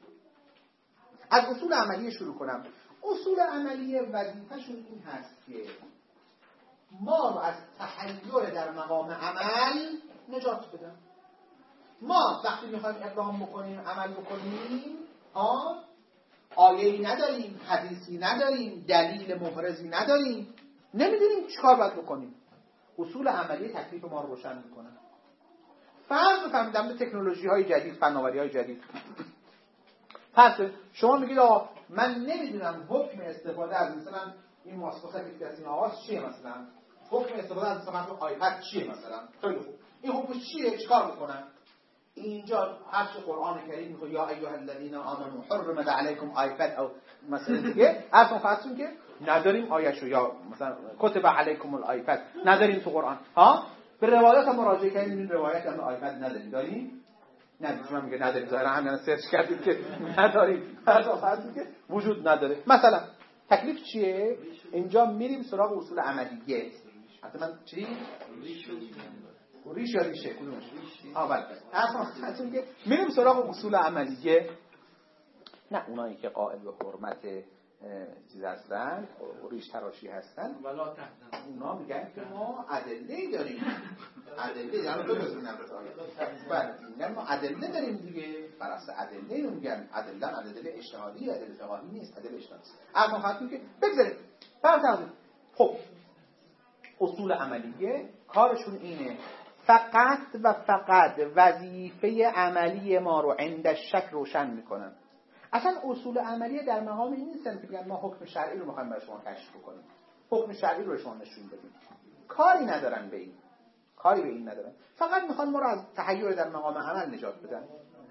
از اصول عملیه شروع کنم. اصول عملیه وظیفه‌شون این هست که ما رو از تحیر در مقام عمل نجات بدن. ما وقتی میخوایم اقدام بکنیم، عمل بکنیم، آیه‌ای نداریم، حدیثی نداریم، دلیل محرزی نداریم، نمیدونیم چیکار باید بکنیم. اصول عملیه تکلیف ما رو روشن میکنه. فرض بفرمایید در تکنولوژی‌های جدید، فناوری‌های جدید، پس شما میگید آقا من نمیدونم حکم استفاده از مثلا این ماسکوسه که دستین آواز چیه، مثلا حکم استفاده از مثلا آیپد چیه، مثلا خیلی خوب این حکمش چیه، چیکار بکنم؟ اینجا حرف قرآن کریم میگه یا ایها الذین آمنوا حرمت علیکم آیپد او مثلا دیگه اصلا خاصون که نداریم آیه‌شو، یا مثلا کتب علیکم الایپد نداریم تو قرآن. به روایات هم مراجعه کردیم، این روایت هم آیپد نداریم. داریم؟ نه شما میگه نداریم، ظاهرا همین سرچ کردید که نداریم، اصلا که وجود نداره. مثلا تکلیف چیه؟ اینجا میریم سراغ اصول عملیه. حتما چی؟ ریش یا ریشه کدومش؟ بله. اصلا که میریم سراغ اصول عملیه. نه اونایی که قائل به حرمت چیز هستن، ریش تراشی هستن، اونا میگن که ما ادله داریم. ادله داریم تو بزنیم بله، ما ادله داریم دیگه. بر اساس ادله میگن ادله اجتهادی، ادله فقهی نیست، ادله اجتهادی است. اما خاطر که بگذاریم فرض. خب اصول عملیه کارشون اینه فقط و فقط وظیفه عملی ما رو عند شک روشن میکنن. اصلا اصول عملیه در مقام این نیستن که بگن ما حکم شرعی رو میخوایم برای شما کشف بکنیم، حکم شرعی رو شما نشون بدیم. کاری ندارن به این، کاری به این ندارن، فقط میخوان ما رو از تحیر در مقام عمل نجات بدن.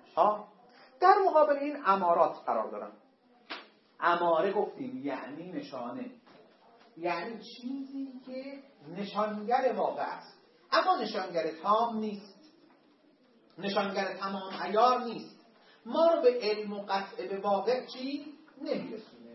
در مقابل این امارات قرار دارن. اماره گفتیم یعنی نشانه، یعنی چیزی که نشانگر واقع است، اما نشانگر تام نیست، نشانگر تمام عیار نیست، ما رو به علم و قطع به واقع چی نمیرسونه.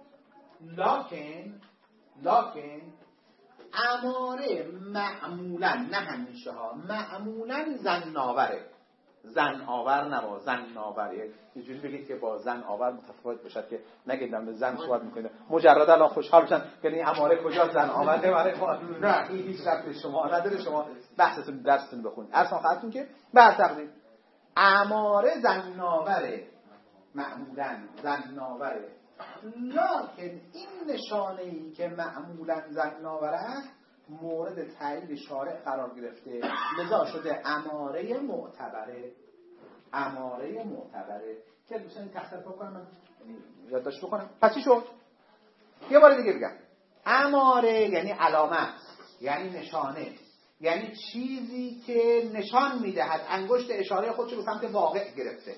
لکن اماره معمولا، نه همیشه ها، معمولا زن آور نبا زن آوره. یه جوری بگید که با زن آور متفاوت باشد که نگید در زن صحبت میکنه مجرد الان خوشحال بشن یعنی اماره کجا زن آورده برای نه، این هیچ ربطی شما نداره. شما بحثتون درستون بخونید. اصلا خاطرتون که بحث اماره زن آوره، معمولا زن آوره، لکن این نشانه‌ای که معمولا زن آوره است مورد تایید شارع قرار گرفته، لذا شده اماره معتبره. اماره معتبره که دوستان تخصیص بکنم، من یادداشت بکنم. پس چی شد؟ یه بار دیگه بگم. اماره یعنی علامت، یعنی نشانه، یعنی چیزی که نشان میدهد، انگشت اشاره خودشو به سمت واقع گرفته.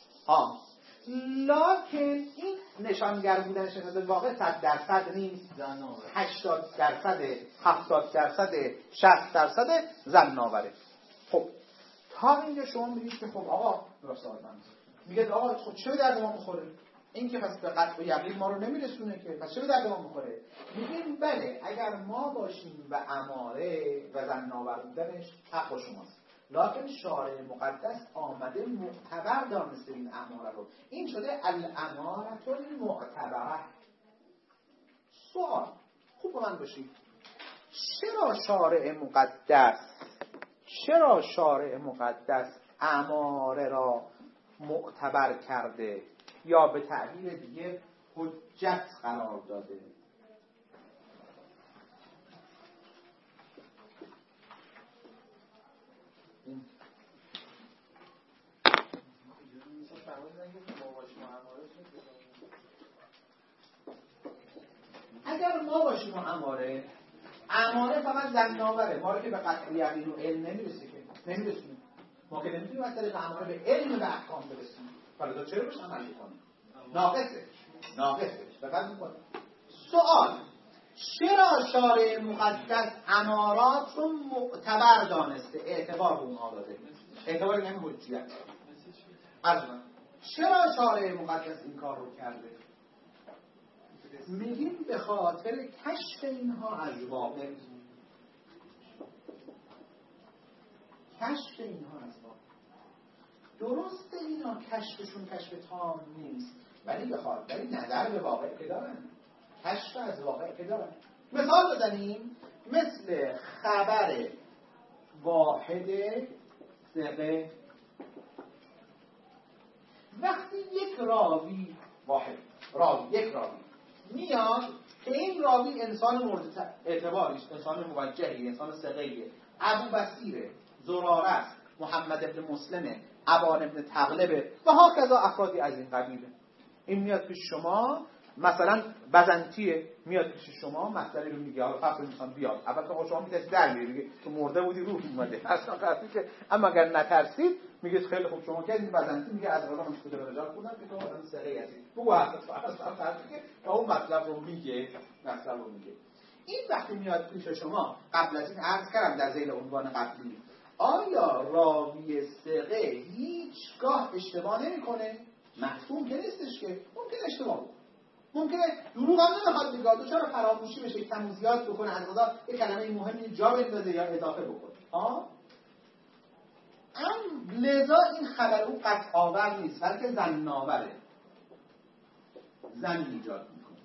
لکن این نشانگر بودنش به واقع 100% نیست، 80%، 70%، 60% زن آوره. خب تا اینجا شما میگید که خب آقا میگید آقا خب چه به درد ما میخوره؟ این که پس به قطع و یقین ما رو نمیرسونه که، پس چه به درد ما میخوره؟ میگیم بله اگر ما باشیم و اماره و زن آور بودنش حق با شماست، لکن شارع مقدس آمده معتبر دانسته این اماره رو. این شده الاماره المعتبره. سوال خوب با من باشید، چرا شارع مقدس اماره را معتبر کرده یا به تعبیر دیگه حجت قرار داده؟ اگر ما باشیم و اماره فقط زن‌آوره، ما رو که به قطع یقین و علم نمیرسونه. ما که نمیتونیم از طریق اماره به علم و احکام برسیم. حالا چرا بهش عمل می‌کنیم؟ ناقصه. فقط می‌کنیم. سوال، چرا شارع مقدس امارات رو معتبر دانسته، اعتبار به اونها داده؟ اعتبار یعنی حجیت. چرا شارع مقدس این کار رو کرده؟ میگیم به خاطر کشف اینها از واقع. کشف اینها از واقع. درسته اینا کشفشون کشف تام نیست، ولی نظر به واقع که دارن، کشف از واقع که دارن. مثال بزنیم مثل خبر واحد ثقه. وقتی یک راوی میاد که این راوی انسان مورد اعتباری است، انسان موجهی، انسان ثقه‌ایه، ابو بصیره، زراره است، محمد ابن مسلمه، ابان ابن تغلبه و هاکذا افرادی از این قبیله. این میاد پیش شما، مثلا بزنطیه، میاد پیش شما مسئله رو میگه، حالا فقط میخوام بیاد، اول که شما میتونید در میگه تو مرده بودی روح اومده اصلا قصدی که، اما اگر نترسید میگه خیلی خوب شما کردین بزنطی، میگه از غذا من خود رجال بودم که تو آدم سری هستی، بگو اصلا قصدی که تا اون مطلب رو میگه. این وقتی میاد پیش شما، قبل از این عرض کردم در ذیل عنوان قبلی، آیا راوی ثقه هیچگاه اشتباه نمیکنه؟ مفهوم که نیستش که، ممکنه اشتباه کنه، ممکنه دروغ هم نمیخواد بگه، دچار فراموشی بشه، کم و زیاد بکنه، از خدا یک کلمه مهمی جا بندازه یا اضافه بکنه. لذا این خبر او قطع آور نیست، بلکه ظن آوره، ظن ایجاد میکنه.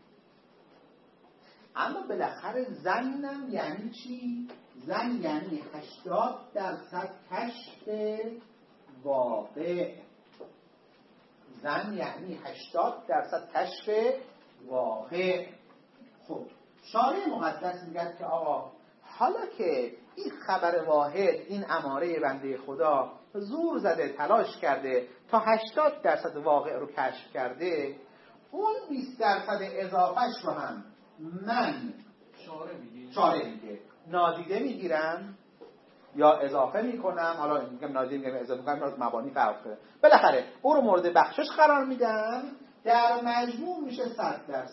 اما بالاخره ظنم یعنی چی؟ ظن یعنی 80% کشف واقع. ظن یعنی 80% کشف واقع. خب شارع مقدس میگه که آقا حالا که این خبر واحد، این اماره بنده خدا زور زده، تلاش کرده تا 80% واقع رو کشف کرده، اون 20% اضافهش رو هم من شارع میگه نادیده میگیرم یا اضافه میکنم. حالا میگم نادیده میگم اضافه میکنم، مبانی فرق داره. بالاخره او رو مورد بخشش قرار میدم، در مجموع میشه 100%.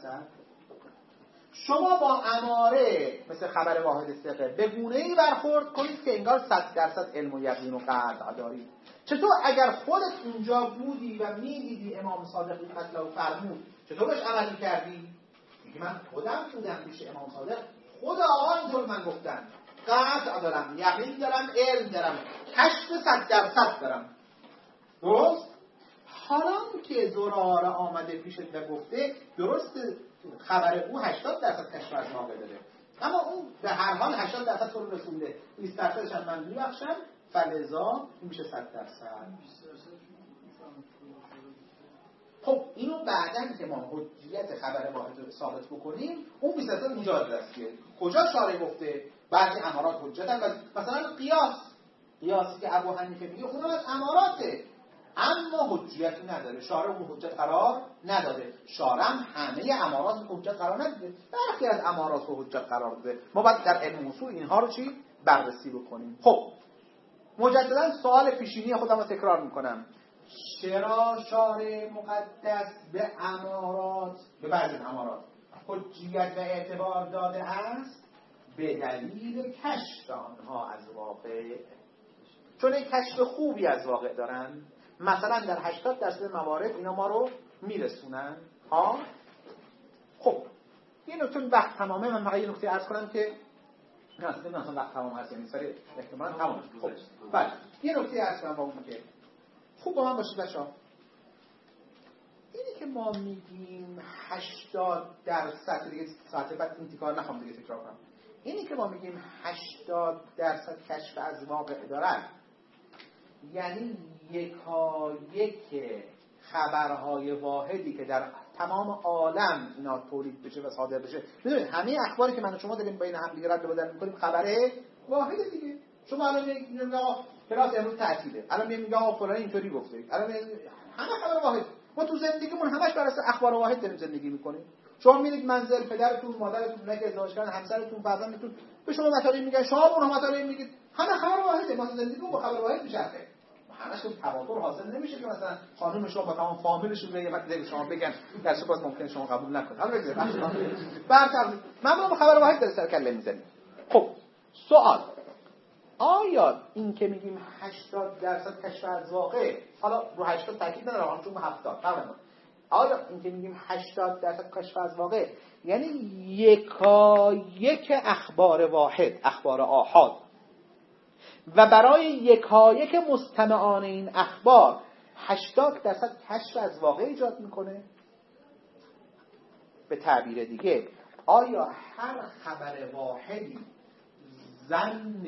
شما با اماره مثل خبر واحد ثقه به گونه‌ای برخورد کنید که انگار 100% علم و یقین و قطع دارید. چطور اگر خودت اونجا بودی و میدیدی امام صادق این قتل رو فرمود، چطور بهش عمل کردی؟ میگه من خودم بودم پیش امام صادق، خود آقا اینطور من گفتن، قطع دارم، یقین دارم، علم دارم، کشف 100% دارم. درست؟ حالا که زراره آمده پیشت و گفته درست خبر او 80% کشف از واقع داره، اما اون به هر حال 80% تو رو رسونده، 20%ش هم من میبخشم، فلذا این میشه 100%. خب اینو بعدن که ما حجیت خبر واحد رو ثابت بکنیم، اون 20% مجاز است که کجا شارع گفته بعضی امارات حجتن. مثلا قیاسی که ابو حنیفه میگه اون از اماراته، اما حجیتی نداره، شارع اون حجت قرار نداده. شارع همه امارات حجت قرار نداده، برخی از امارات رو حجت قرار داده. ما باید در علم اصول اینها رو چی بررسی بکنیم. خب مجددا سوال پیشینی خودم رو تکرار میکنم، چرا شارع مقدس به امارات، به بعضی امارات حجیت و اعتبار داده است؟ به دلیل کشف آنها از واقع، چون این کشف خوبی از واقع دارن. مثلا در 80% موارد اینا ما رو میرسونن. خب یه نکته وقت تمامه، من فقط یه نکته عرض کنم که نه مثلا وقت تمام هست، یعنی سری احتمالاً تمام. خب بله یه نکته عرض کنم با اون که خوب با من باشید بچه‌ها. اینی که ما میگیم 80% دیگه ساعت بعد این تیکار نخوام دیگه تکرار کنم، اینی که ما میگیم 80% کشف از واقع دارن، یعنی یک خبرهای واحدی که در تمام عالم اینا تولید بشه و صادر بشه. ببینید همه اخباری که من و شما داریم بین هم دیگه رد و بدل می‌کنیم خبره واحده دیگه. شما الان میگید آقا کلاس امروز تعطیله، الان میگید آقا فلان اینطوری گفته، الان همه خبر واحد. ما تو زندگیمون همش بر اساس اخبار واحد داریم زندگی می‌کنیم. شما میرید منزل پدرتون، مادرتون، نگه ازدواج کردن، همسرتون، فرزندتون به شما مطالب میگن، شما اونها مطالب میگید، همه خبر واحده. ما زندگیمون با خبر واحد میچرخه. همش تواتر حاصل نمیشه که مثلا خانم شما با تمام فامیلشون به یه مطلب شما بگن، در صورت ممکنه شما قبول نکنید. حالا بگذارید برتر من با خبر واحد در سر کله میزنیم. خب سوال، آیا این که میگیم 80% کشف از واقع، حالا رو 80 تاکید ندارم چون 70 تقریبا، آیا این که میگیم 80% کشف از واقع یعنی یکایک اخبار واحد، اخبار آحاد، و برای یکایک مستمعان این اخبار 80% کشف از واقع ایجاد میکنه؟ به تعبیر دیگه آیا هر خبر واحدی ظن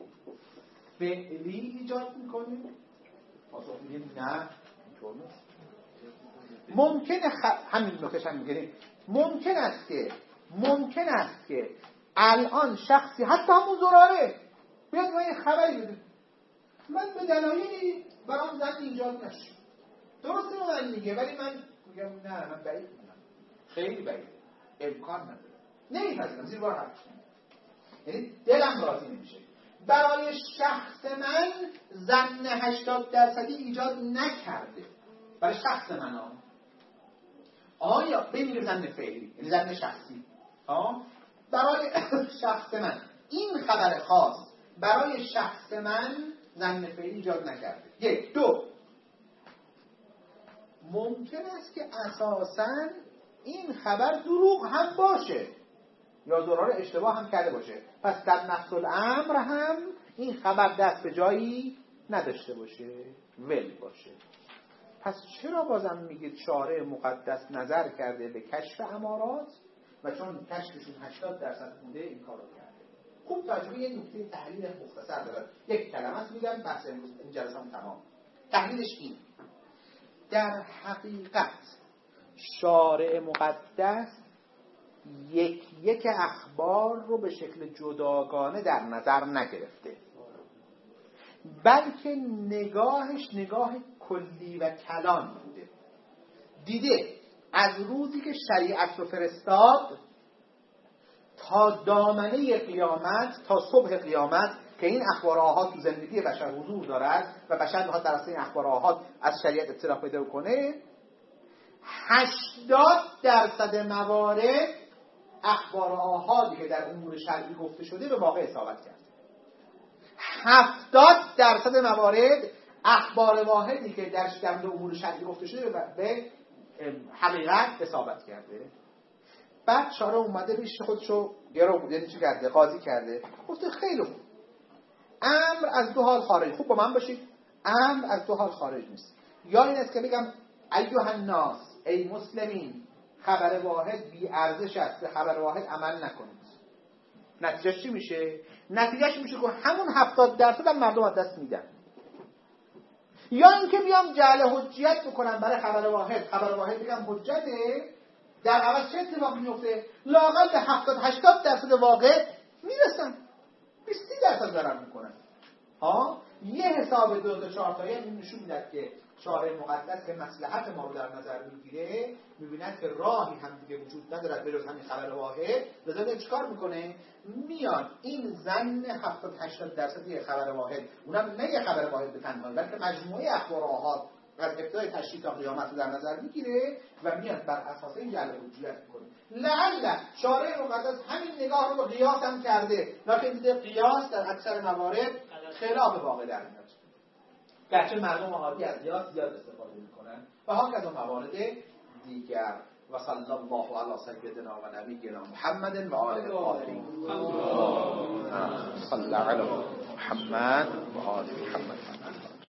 فعلی ایجاد میکنه؟ پاسخ میگیم نه، اینطور نیست. ممکنه همین نکتهش هم میگیم ممکن است که الان شخصی حتی همون زراره بیاد من یه خبری بده، من به دلایلی برام زن ایجاد نشه، درسته من میگه، ولی من میگم نه، من بعید میدونم، خیلی بعید، امکان نداره، نمیپذیرم، زیر بار حرف، یعنی دلم راضی نمیشه. برای شخص من زن 80% ایجاد نکرده، برای شخص من آیا ببینیم زن فعلی یعنی زن شخصی برای شخص من این خبر خاص برای شخص من زن فعلی ایجاد نکرده. 1 2 ممکن است که اساساً این خبر دروغ هم باشه یا زرار اشتباه هم کرده باشه، پس در نفس الامر هم این خبر دست به جایی نداشته باشه، ول باشه. پس چرا بازم میگید شارع مقدس نظر کرده به کشف امارات و چون کشفشون 80% بوده این کارو کرده؟ خوب تجربه یه نکته تحلیل مختصر داره، یک کلمه میگم بحث امروز این جلسه تمام. تحلیلش این: در حقیقت شارع مقدس یک اخبار رو به شکل جداگانه در نظر نگرفته، بلکه نگاهش نگاه کلی و کلان بوده. دیده از روزی که شریعت رو فرستاد تا دامنه قیامت، تا صبح قیامت که این اخبار آحاد تو زندگی بشر حضور دارد و بشر میخواد در اصل این اخبار آحاد از شریعت اطلاع پیدا کنه، 80% موارد اخبار آحادی که در امور شرعی گفته شده به واقع اصابت کرد. 70% موارد اخبار واحدی که در امور شرعی گفته شده به حقیقت اصابت کرده. بعد شارع اومده پیش خودشو یعنی چی کرده؟ قاضی کرده، گفته خیلی خوب، امر از دو حال خارج، خوب با من باشید، امر از دو حال خارج نیست. یا این است که بگم ایها الناس، ای مسلمین، خبر واحد بی ارزش است، به خبر واحد عمل نکنید. نتیجهش چی میشه؟ نتیجهش میشه که همون 70% هم مردم از دست میدن. یا اینکه بیام جعل حجیت بکنم برای خبر واحد، خبر واحد بگم حجته، در عوض چه اتفاقی میفته؟ لااقل به 70-80% واقع میرسن، 20% ضرر میکنن. یه حساب 2 تا 4 تایی این نشون میده که شارع مقدس که مصلحت ما رو در نظر میگیره، میبیند که راهی هم دیگه وجود ندارد به جز همین خبر واحد، لذا چیکار میکنه؟ میاد این ظن 70-80% خبر واحد، اونم نه یه خبر واحد به تنهایی، بلکه مجموعه اخبار آحاد از ابتدای تشریع تا قیامت رو در نظر میگیره و میاد بر اساس این جعل حجیت میکنه. لعل شارع مقدس همین نگاه رو به قیاس هم کرده، لکن دیده قیاس در اکثر موارد خلاف واقع در میاد، گرچه مردم عادی از قیاس زیاد استفاده میکنن و هاکذا موارد دیگر. و صلی الله علی سیدنا و نبینا محمد و آله الطاهرین. صلی علی محمد و آله محمد.